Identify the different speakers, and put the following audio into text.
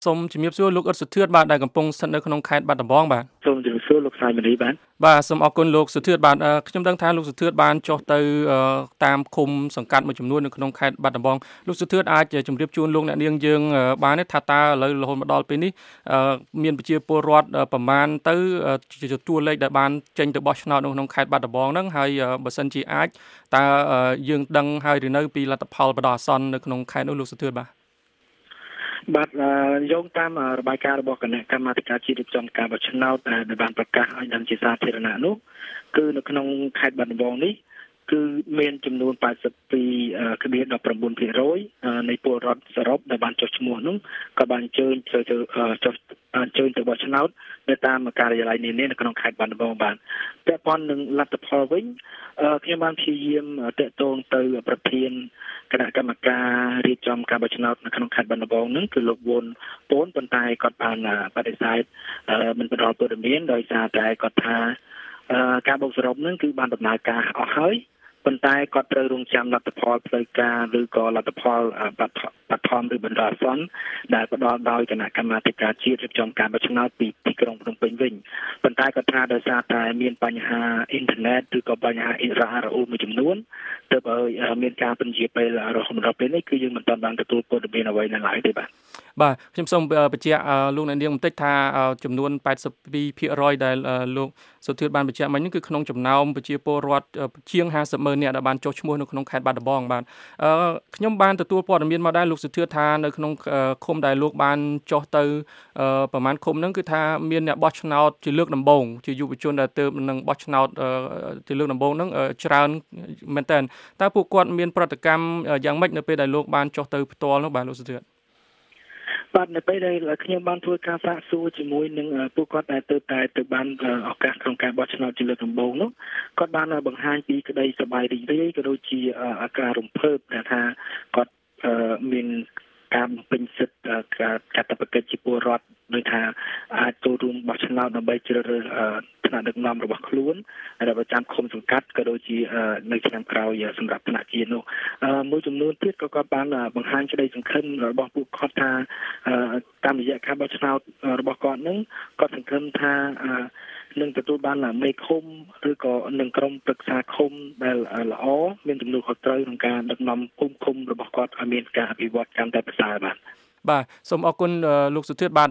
Speaker 1: សូមជំរាបសួរលោកអ៊ុតសុធឿនបាទដែលកំពុងស្ថិតនៅក្នុងខេត្តបាត់ដំបងបាទ
Speaker 2: សូមជំរាបសួរលោកសាយមនី
Speaker 1: បាទសូមអរគុណលោកសុធឿនបាទខ្ញុំដឹងថាលោកសុធឿនបានចុះទៅតាមឃុំសង្កាត់មួយចំនួននៅក្នុងខេត្តបាត់ដំបងលោកសុធឿនអាចជម្រាបជូនលោកអ្នកនាងយើងបានទេថាតើឥឡូវរហូតមកដល់ពេលនេះមានប្រជាពលរដ្ឋប្រមាណទៅជាតួលេខដែលបានចេញទៅបោះឆ្នោតនៅក្នុងខេត្តបាត់ដំបងហ្នឹងហើយបើសិនជាអាចតើយើងដឹងហើយឬនៅពីលទ្ធផលបដិអាសន្ននៅក្នុងខេត្តនោះលោកសុធឿន
Speaker 2: បាទយោងតាមរបាយការណ៍របស់គណៈកម្មាធិការជាតិរៀបចំការបោះឆ្នោតដែលបានប្រកាសឲ្យដឹងជាសាធារណៈនោះគឺនៅក្នុងខេត្តបាត់ដំបងនេះគឺមានចំនួន 82.19% នៃពលរដ្ឋសរុបដែលបានចុះឈ្មោះនោះក៏បានអញ្ជើញទៅបោះឆ្នោតនៅតាមការិយាល័យនានានៅក្នុងខេត្តបាត់ដំបងបានពាក់ព័ន្ធនឹងលទ្ធផលវិញខ្ញុំបានព្យាយាមតាក់ទងទៅប្រធានគណៈកម្មការរៀបចំការបោះឆ្នោតនៅក្នុងខេត្តបាត់ដំបងនឹងគឺលោកវុនពូនប៉ុន្តែគាត់បានបដិសេធមិនផ្ដល់ព័ត៌មានដោយសារតែគាត់ថាការបោកសរុបនឹងគឺបានដំណើរការអស់ហើយប៉ុន្តែគាត់ត្រូវរងចាំលទ្ធផលផ្លូវការឬក៏លទ្ធផលបឋមឬបណ្ដោះអាសន្នដែលផ្ដល់ដោយគណៈកម្មាធិការជាតិរៀបចំការបោះឆ្នោតពីទីក្រុងភ្នំពេញវិញប៉ុន្តែគាត់ថាដោយសារតែមានបញ្ហាអ៊ីនធឺណិតឬក៏បញ្ហាអ៊ីរ៉ារអ៊ូមួយចំនួនទើបឲ្យមានការពន្យាពេលរហូតដល់ពេលនេះគឺយើងមិនទាន់បានទទួលព័ត៌មានអ្វីនៅឡើយទេ
Speaker 1: បាទខ្ញុំសូមបញ្ជាក់លោកអ្នកនាងបន្តិចថាចំនួន 82% ដែលលោកសុធឿនបានបញ្ជាក់មិញនេះគឺក្នុងចំណោមប្រជាពលរដ្ឋជាង 50,000 នាក់ដែលបានចុះឈ្មោះនៅក្នុងខេត្តបាត់ដំបងបាទខ្ញុំបានទទួលព័ត៌មានមកដែរលោកសុធឿនថានៅក្នុងឃុំដែលលោកបានចុះទៅប្រហែលឃុំហ្នឹងគឺថាមានអ្នកបោះឆ្នោតជាលើកដំបូងជាយុវជនដែលទើបនឹងបោះឆ្នោតជាលើកដំបូងហ្នឹងច្រើនមែនតើតើពួកគាត់មានប្រតិកម្មយ៉ាងម៉េចនៅពេលដែលលោកបានចុះទៅផ្ទាល់នោះបាទលោកសុធឿន
Speaker 2: បាទនៅពេលដែលខ្ញុំបានធ្វើការសាកសួរជាមួយនឹងពួកគាត់ដែលទៅបានឱកាសក្នុងការបោះឆ្នោតជាលើកដំបូងនោះគាត់បានបង្ហាញពីក្តីសប្បាយរីករាយក៏ដូចជាការរំភើបដែលថាគាត់មានការបំពេញសិទ្ធិកាតព្វកិច្ចជាពលរដ្ឋដោយថាអាចចូលរួមបោះឆ្នោតដើម្បីជ្រើសរើសថ្នាក់ដឹកនាំរបស់ខ្លួនដែលប្រចាំឃុំសង្កាត់ក៏ដូចជានៅឆ្នាំក្រោយសម្រាប់ថ្នាក់ជាតិនោះមួយចំនួនទៀតក៏គាត់បានបង្ហាញក្តីសង្ឃឹមរបស់ពួកគាត់ថាតាមរយៈការបោះឆ្នោតរបស់គាត់នឹងគាត់សង្ឃឹមថានឹងទទួលបានមេឃុំឬក៏នឹងក្រុមប្រឹក្សាឃុំដែលល្អមានទំនួលខុសត្រូវក្នុងការដឹកនាំភូមិឃុំរបស់គាត់ឲ្យមានការអភិវឌ្ឍកាន់តែប្រសើរបាទ
Speaker 1: សូមអរគុណលោកសុធឿនបាទ